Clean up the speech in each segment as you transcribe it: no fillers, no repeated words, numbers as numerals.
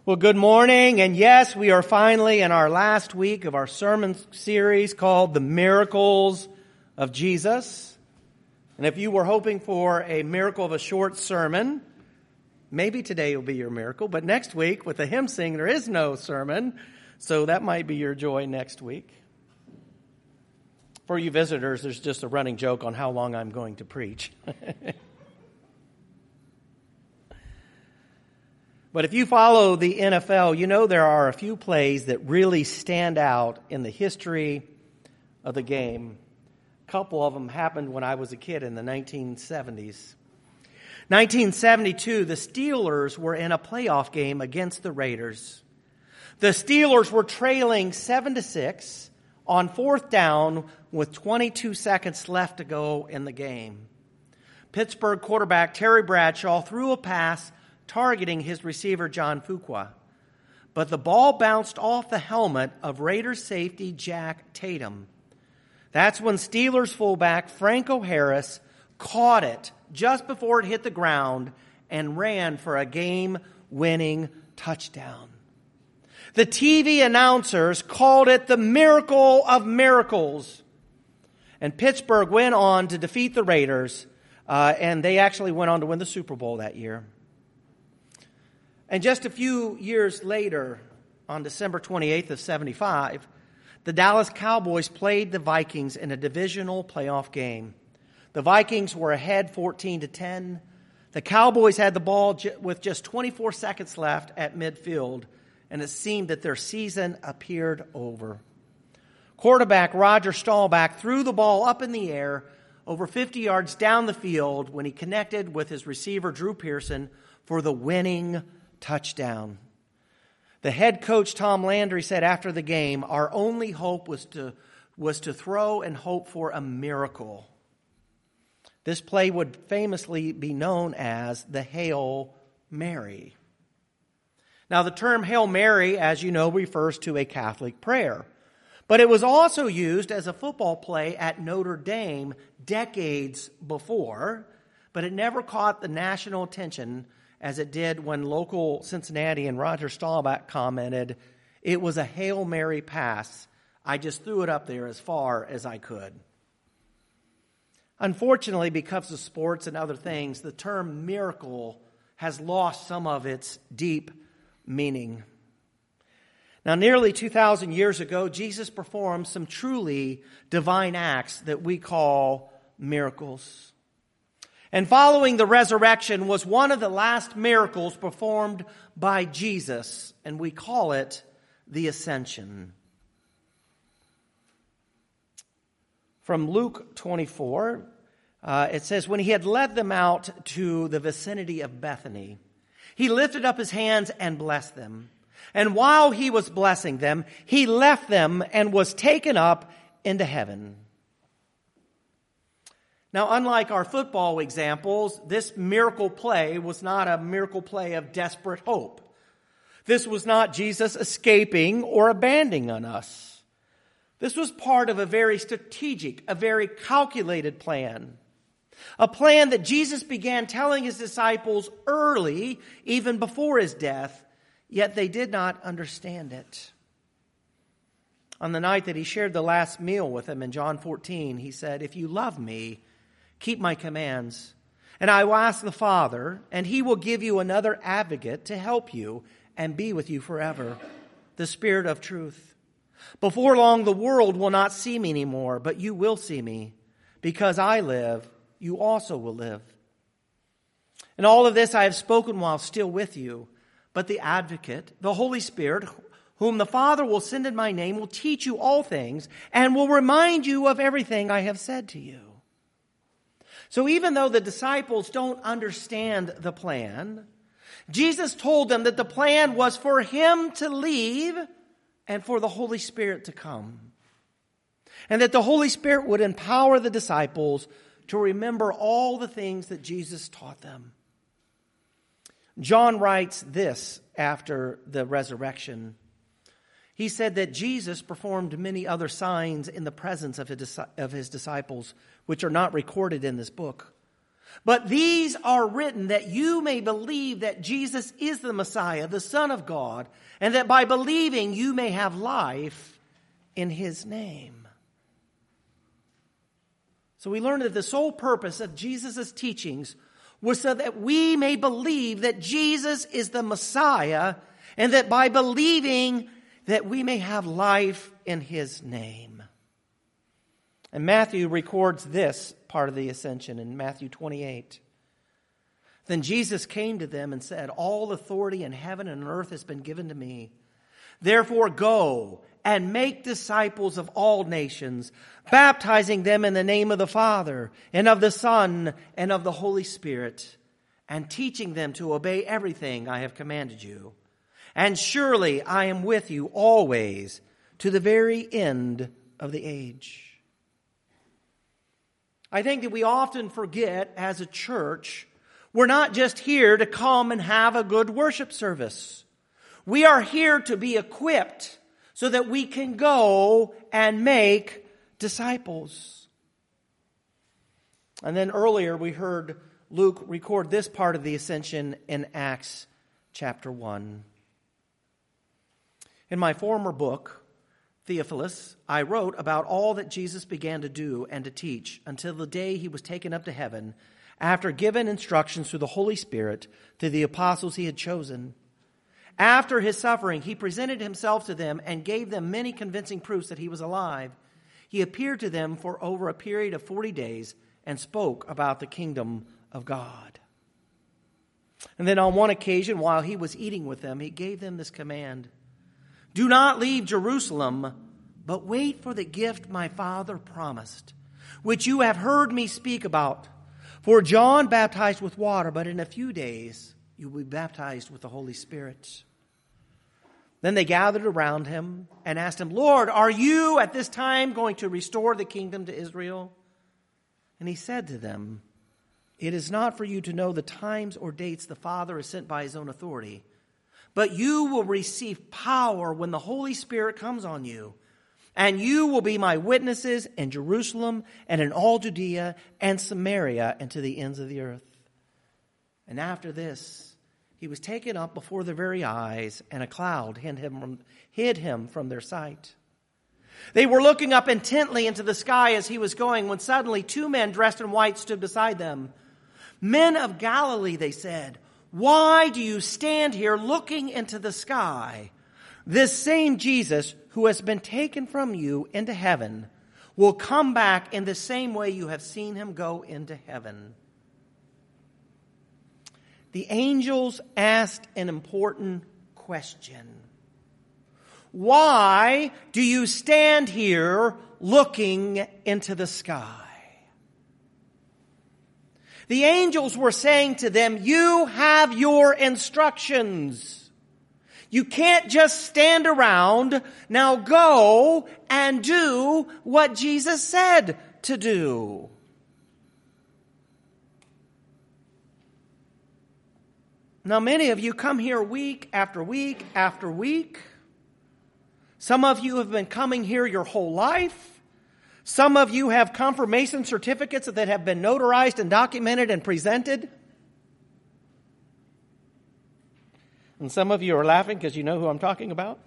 Well, good morning, and yes, we are finally in our last week of our sermon series called The Miracles of Jesus. And if you were hoping for a miracle of a short sermon, maybe today will be your miracle, but next week with the hymn sing, there is no sermon, so that might be your joy next week. For you visitors, there's just a running joke on how long I'm going to preach. But if you follow the NFL, you know there are a few plays that really stand out in the history of the game. A couple of them happened when I was a kid in the 1970s. 1972, the Steelers were in a playoff game against the Raiders. The Steelers were trailing 7-6 on fourth down with 22 seconds left to go in the game. Pittsburgh quarterback Terry Bradshaw threw a pass targeting his receiver, John Fuqua. But the ball bounced off the helmet of Raiders safety Jack Tatum. That's when Steelers fullback Franco Harris caught it just before it hit the ground and ran for a game-winning touchdown. The TV announcers called it the miracle of miracles. And Pittsburgh went on to defeat the Raiders, and they actually went on to win the Super Bowl that year. And just a few years later, on December 28th of 75, the Dallas Cowboys played the Vikings in a divisional playoff game. The Vikings were ahead 14-10. The Cowboys had the ball with just 24 seconds left at midfield, and it seemed that their season appeared over. Quarterback Roger Staubach threw the ball up in the air over 50 yards down the field when he connected with his receiver Drew Pearson for the winning touchdown. The head coach, Tom Landry, said after the game, our only hope was to throw and hope for a miracle. This play would famously be known as the Hail Mary. Now, the term Hail Mary, as you know, refers to a Catholic prayer. But it was also used as a football play at Notre Dame decades before, but it never caught the national attention as it did when local Cincinnati and Roger Staubach commented, it was a Hail Mary pass. I just threw it up there as far as I could. Unfortunately, because of sports and other things, the term miracle has lost some of its deep meaning. Now, nearly 2,000 years ago, Jesus performed some truly divine acts that we call miracles. And following the resurrection was one of the last miracles performed by Jesus, and we call it the Ascension. From Luke 24, it says, when he had led them out to the vicinity of Bethany, he lifted up his hands and blessed them. And while he was blessing them, he left them and was taken up into heaven. Now, unlike our football examples, this miracle play was not a miracle play of desperate hope. This was not Jesus escaping or abandoning us. This was part of a very strategic, a very calculated plan. A plan that Jesus began telling his disciples early, even before his death, yet they did not understand it. On the night that he shared the last meal with them in John 14, he said, if you love me, keep my commands, and I will ask the Father, and he will give you another advocate to help you and be with you forever, the Spirit of truth. Before long, the world will not see me anymore, but you will see me. Because I live, you also will live. And all of this I have spoken while still with you, but the advocate, the Holy Spirit, whom the Father will send in my name, will teach you all things and will remind you of everything I have said to you. So even though the disciples don't understand the plan, Jesus told them that the plan was for him to leave and for the Holy Spirit to come. And that the Holy Spirit would empower the disciples to remember all the things that Jesus taught them. John writes this after the resurrection. He said that Jesus performed many other signs in the presence of his disciples, which are not recorded in this book. But these are written that you may believe that Jesus is the Messiah, the Son of God, and that by believing you may have life in his name. So we learned that the sole purpose of Jesus' teachings was so that we may believe that Jesus is the Messiah, and that by believing that we may have life in his name. And Matthew records this part of the ascension in Matthew 28. Then Jesus came to them and said, all authority in heaven and earth has been given to me. Therefore go and make disciples of all nations, baptizing them in the name of the Father and of the Son and of the Holy Spirit, and teaching them to obey everything I have commanded you. And surely I am with you always to the very end of the age. I think that we often forget as a church, we're not just here to come and have a good worship service. We are here to be equipped so that we can go and make disciples. And then earlier we heard Luke record this part of the ascension in Acts chapter 1. In my former book, Theophilus, I wrote about all that Jesus began to do and to teach until the day he was taken up to heaven, after giving instructions through the Holy Spirit to the apostles he had chosen. After his suffering, he presented himself to them and gave them many convincing proofs that he was alive. He appeared to them for over a period of 40 days and spoke about the kingdom of God. And then on one occasion, while he was eating with them, he gave them this command: do not leave Jerusalem, but wait for the gift my Father promised, which you have heard me speak about. For John baptized with water, but in a few days you will be baptized with the Holy Spirit. Then they gathered around him and asked him, Lord, are you at this time going to restore the kingdom to Israel? And he said to them, it is not for you to know the times or dates the Father has sent by his own authority, but you will receive power when the Holy Spirit comes on you. And you will be my witnesses in Jerusalem and in all Judea and Samaria and to the ends of the earth. And after this, he was taken up before their very eyes, and a cloud hid him from their sight. They were looking up intently into the sky as he was going, when suddenly 2 men dressed in white stood beside them. Men of Galilee, they said, why do you stand here looking into the sky? This same Jesus who has been taken from you into heaven will come back in the same way you have seen him go into heaven. The angels asked an important question. Why do you stand here looking into the sky? The angels were saying to them, you have your instructions. You can't just stand around. Now go and do what Jesus said to do. Now, many of you come here week after week after week. Some of you have been coming here your whole life. Some of you have confirmation certificates that have been notarized and documented and presented. And some of you are laughing because you know who I'm talking about.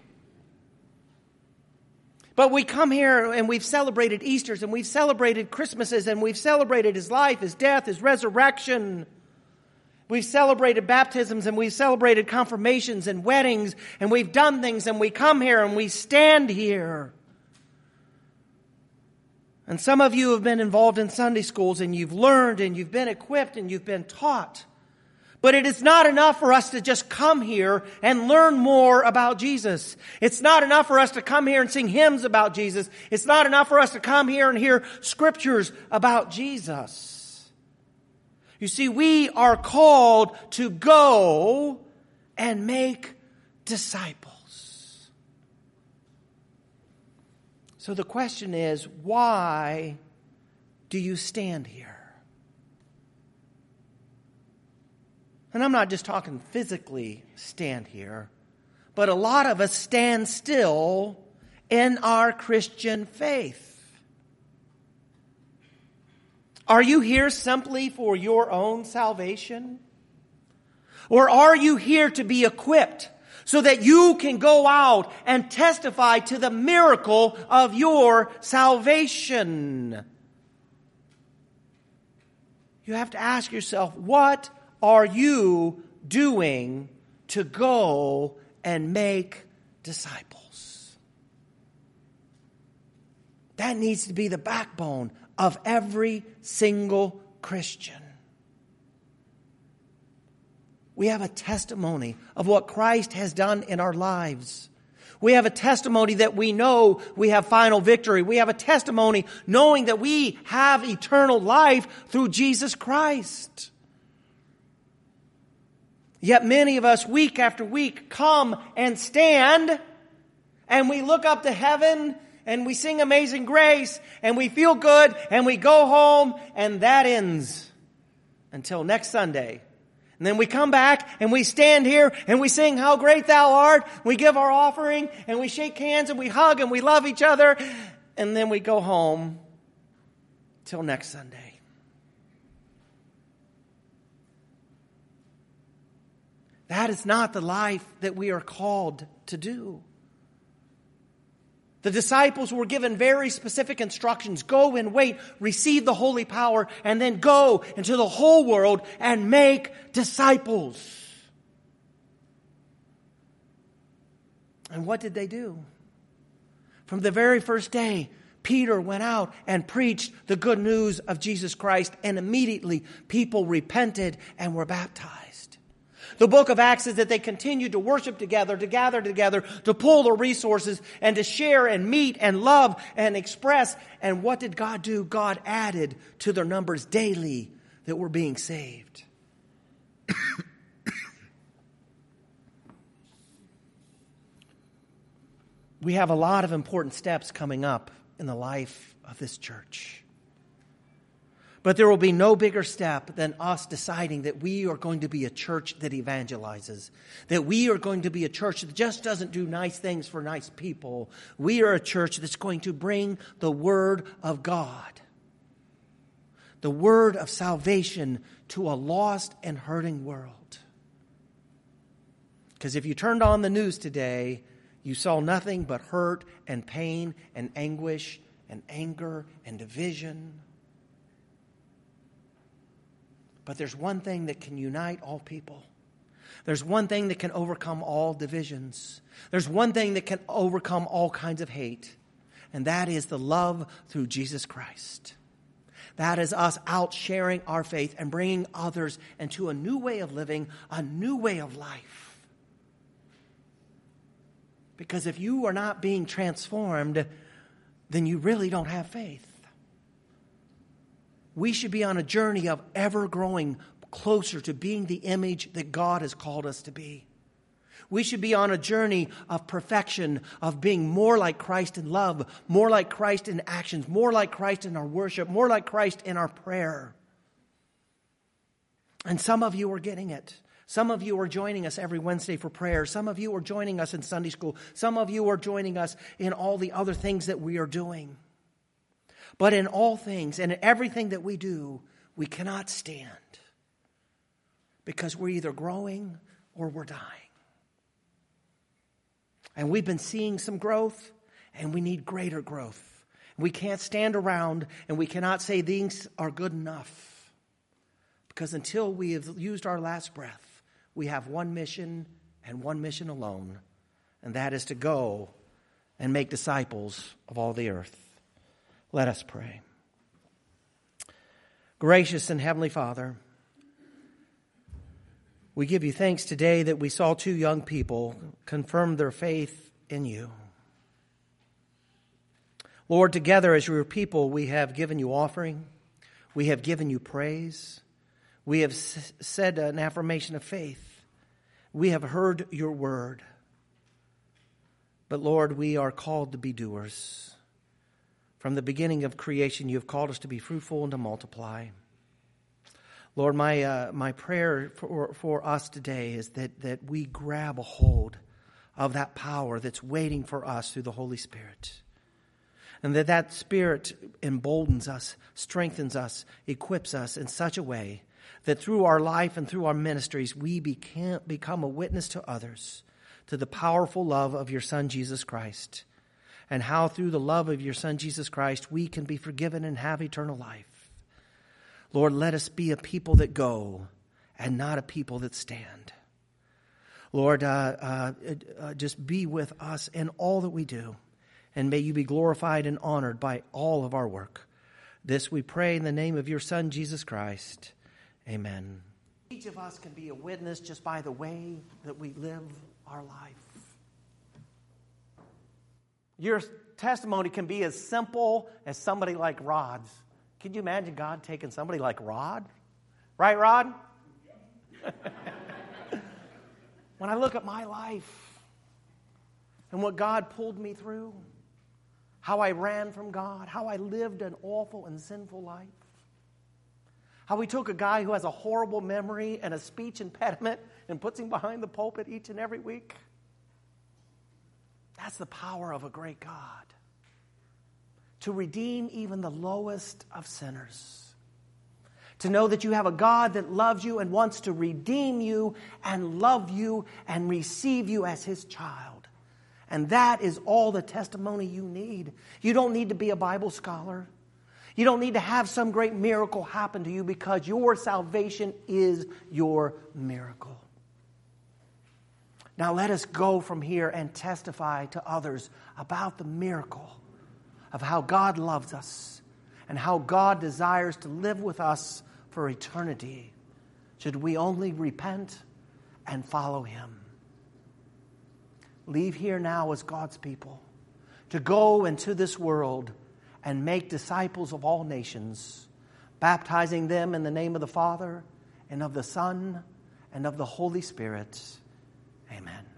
But we come here and we've celebrated Easters and we've celebrated Christmases and we've celebrated his life, his death, his resurrection. We've celebrated baptisms and we've celebrated confirmations and weddings, and we've done things, and we come here and we stand here. And some of you have been involved in Sunday schools and you've learned and you've been equipped and you've been taught. But it is not enough for us to just come here and learn more about Jesus. It's not enough for us to come here and sing hymns about Jesus. It's not enough for us to come here and hear scriptures about Jesus. You see, we are called to go and make disciples. So the question is, why do you stand here? And I'm not just talking physically stand here, but a lot of us stand still in our Christian faith. Are you here simply for your own salvation? Or are you here to be equipped so that you can go out and testify to the miracle of your salvation? You have to ask yourself, what are you doing to go and make disciples? That needs to be the backbone of every single Christian. We have a testimony of what Christ has done in our lives. We have a testimony that we know we have final victory. We have a testimony knowing that we have eternal life through Jesus Christ. Yet many of us, week after week, come and stand, and we look up to heaven, and we sing Amazing Grace, and we feel good, and we go home, and that ends until next Sunday. And then we come back and we stand here and we sing How Great Thou Art. We give our offering and we shake hands and we hug and we love each other. And then we go home till next Sunday. That is not the life that we are called to do. The disciples were given very specific instructions. Go and wait, receive the holy power, and then go into the whole world and make disciples. And what did they do? From the very first day, Peter went out and preached the good news of Jesus Christ, and immediately people repented and were baptized. The book of Acts says that they continued to worship together, to gather together, to pool their resources, and to share and meet and love and express. And what did God do? God added to their numbers daily that were being saved. We have a lot of important steps coming up in the life of this church. But there will be no bigger step than us deciding that we are going to be a church that evangelizes. That we are going to be a church that just doesn't do nice things for nice people. We are a church that's going to bring the Word of God. The Word of salvation to a lost and hurting world. Because if you turned on the news today, you saw nothing but hurt and pain and anguish and anger and division. But there's one thing that can unite all people. There's one thing that can overcome all divisions. There's one thing that can overcome all kinds of hate. And that is the love through Jesus Christ. That is us out sharing our faith and bringing others into a new way of living, a new way of life. Because if you are not being transformed, then you really don't have faith. We should be on a journey of ever growing closer to being the image that God has called us to be. We should be on a journey of perfection, of being more like Christ in love, more like Christ in actions, more like Christ in our worship, more like Christ in our prayer. And some of you are getting it. Some of you are joining us every Wednesday for prayer. Some of you are joining us in Sunday school. Some of you are joining us in all the other things that we are doing. But in all things and in everything that we do, we cannot stand because we're either growing or we're dying. And we've been seeing some growth, and we need greater growth. We can't stand around and we cannot say things are good enough. Because until we have used our last breath, we have one mission and one mission alone, and that is to go and make disciples of all the earth. Let us pray. Gracious and Heavenly Father, we give you thanks today that we saw two young people confirm their faith in you. Lord, together as your people, we have given you offering. We have given you praise. We have said an affirmation of faith. We have heard your word. But Lord, we are called to be doers. From the beginning of creation, you have called us to be fruitful and to multiply. Lord, my prayer for us today is that we grab a hold of that power that's waiting for us through the Holy Spirit. And that Spirit emboldens us, strengthens us, equips us in such a way that through our life and through our ministries, we become a witness to others to the powerful love of your Son, Jesus Christ, and how through the love of your Son, Jesus Christ, we can be forgiven and have eternal life. Lord, let us be a people that go and not a people that stand. Lord, just be with us in all that we do, and may you be glorified and honored by all of our work. This we pray in the name of your Son, Jesus Christ. Amen. Each of us can be a witness just by the way that we live our life. Your testimony can be as simple as somebody like Rod's. Can you imagine God taking somebody like Rod? Right, Rod? When I look at my life and what God pulled me through, how I ran from God, how I lived an awful and sinful life, how we took a guy who has a horrible memory and a speech impediment and puts him behind the pulpit each and every week. That's the power of a great God. To redeem even the lowest of sinners. To know that you have a God that loves you and wants to redeem you and love you and receive you as his child. And that is all the testimony you need. You don't need to be a Bible scholar. You don't need to have some great miracle happen to you, because your salvation is your miracle. Now let us go from here and testify to others about the miracle of how God loves us and how God desires to live with us for eternity, should we only repent and follow him. Leave here now as God's people to go into this world and make disciples of all nations, baptizing them in the name of the Father and of the Son and of the Holy Spirit. Amen.